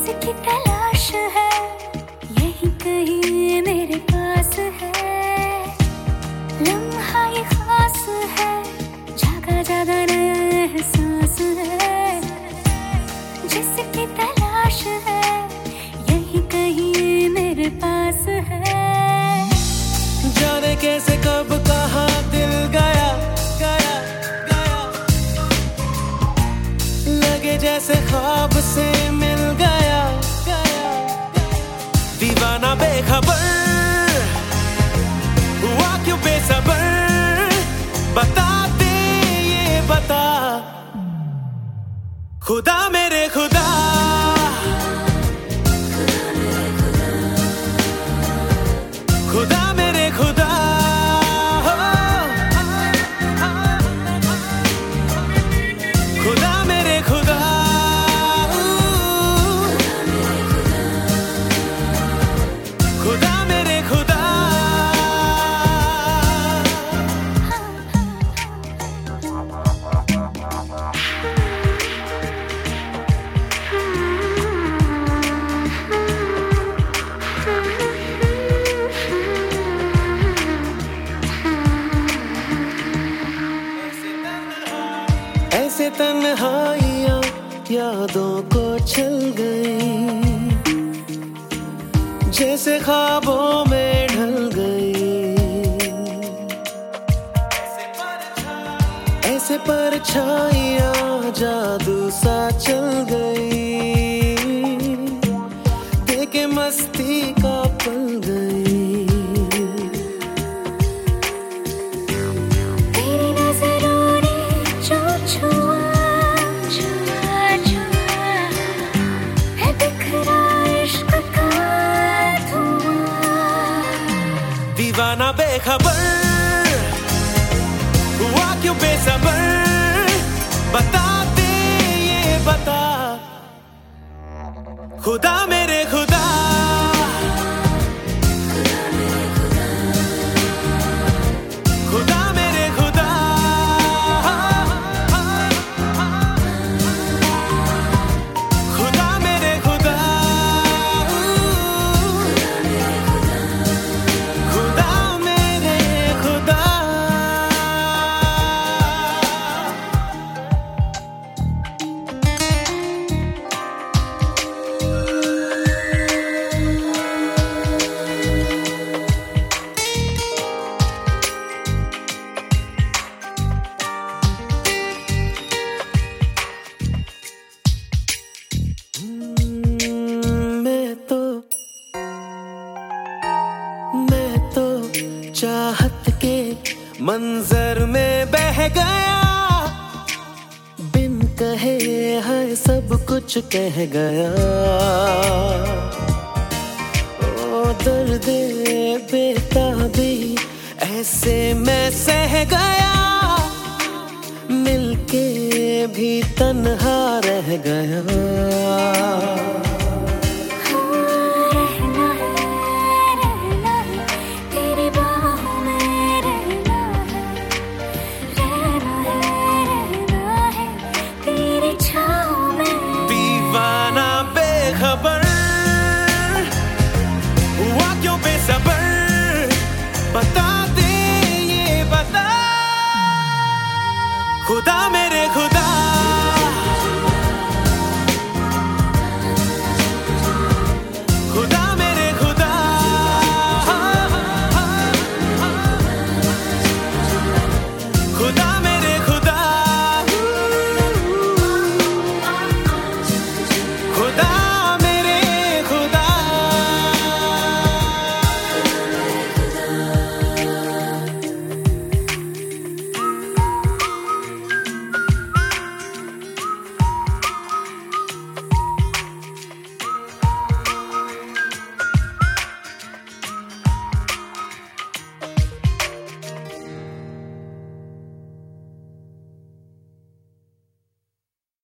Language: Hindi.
जिसकी तलाश है यही कहीं मेरे पास है। लम्हा ये खास है, जागा जागा नया एहसास है। जिसकी तलाश है यही कहीं मेरे पास है। जाने कैसे कब कहाँ दिल गया गया गया, लगे जैसे ख्वाब से मिल गया गया। दीवाना बेखबर हुआ क्यों बेसबर, बता दे ये बता। खुदा मेरे खुदा, खुदा मेरे खुदा, खुदा मेरे खुदा, खुदा मेरे खुदा। ऐसे तन्हाइयाँ यादों को चल गई, जैसे ख्वाबों में ढल गई। ऐसे परछाइयाँ जादू सा चल गई, देखे मस्ती का पल गई। दीवाना बेखबर हुआ क्यों बेसबर, बता दे ये बता। खुदा मेरे खुदा, खुदा मेरे खुदा, खुदा मेरे खुदा, खुदा मेरे खुदा। मैं तो चाहत के मंजर में बह गया, बिन कहे है सब कुछ कह गया। ओ दर्द बेताबी ऐसे मैं सह गया, मिलके भी तन्हा रह गया।